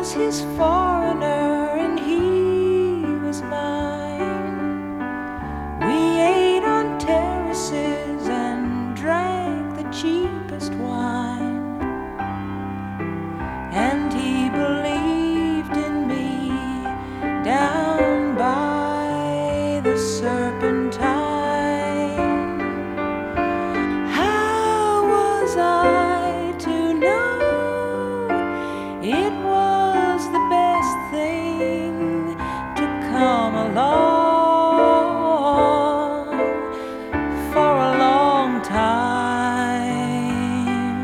was his foreigner and he was mine. We ate on terraces and drank the cheapest wine, and he believed in me down by the Serpentine. How was I to know it was the best thing to come along for a long time?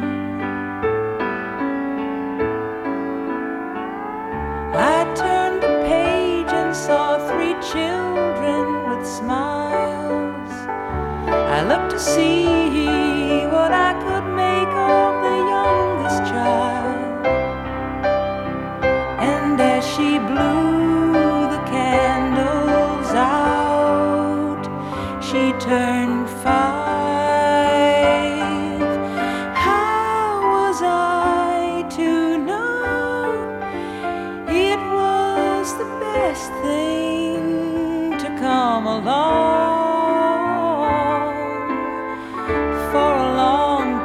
I turned the page and saw 3 children with smiles. I looked to see what I could make of the youngest child, and as she blew the candles out, she turned 5. How was I to know it was the best thing to come along for a long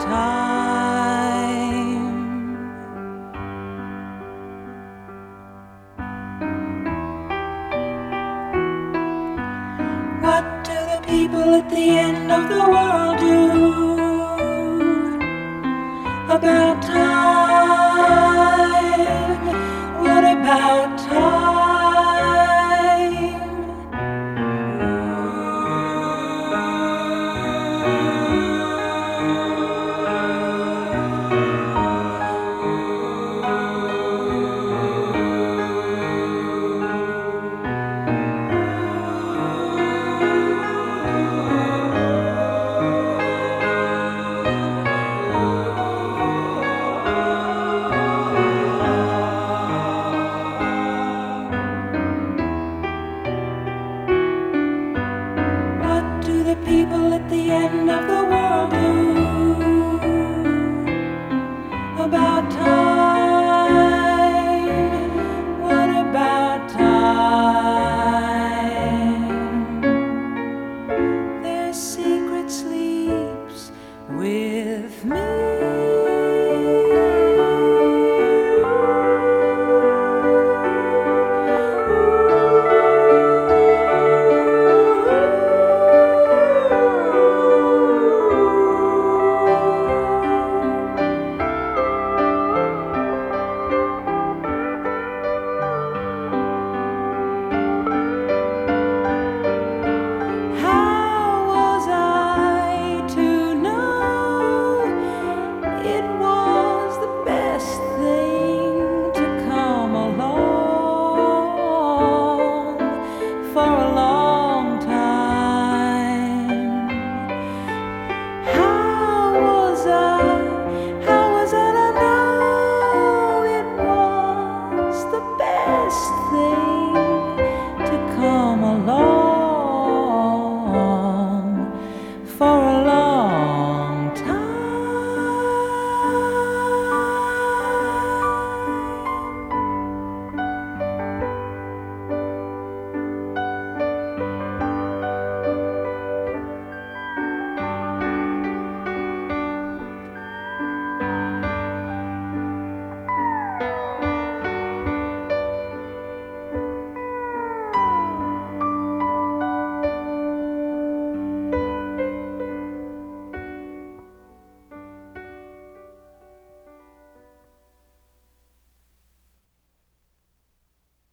time? What do the people at the end of the world do about time? What about time? The people at the end of the world do about time? What about time? Their secret sleeps with me.